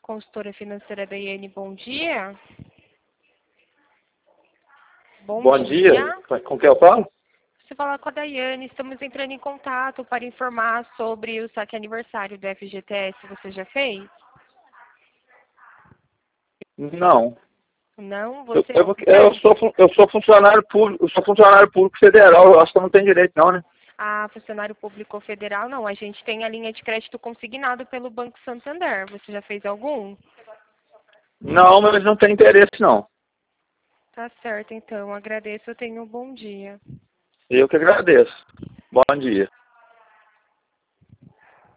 consultora financeira da Iane, bom dia. Bom dia. Com quem eu falo? Você fala com a Daiane, estamos entrando em contato para informar sobre o saque aniversário do FGTS. Você já fez? Não. Não? Eu, Você eu, eu sou funcionário público, federal, eu acho que eu não tenho direito não, né? Ah, funcionário público federal, não. A gente tem a linha de crédito consignado pelo Banco Santander. Você já fez algum? Não, mas não tem interesse não. Tá certo, então. Agradeço. Tenha um bom dia. Eu que agradeço. Bom dia.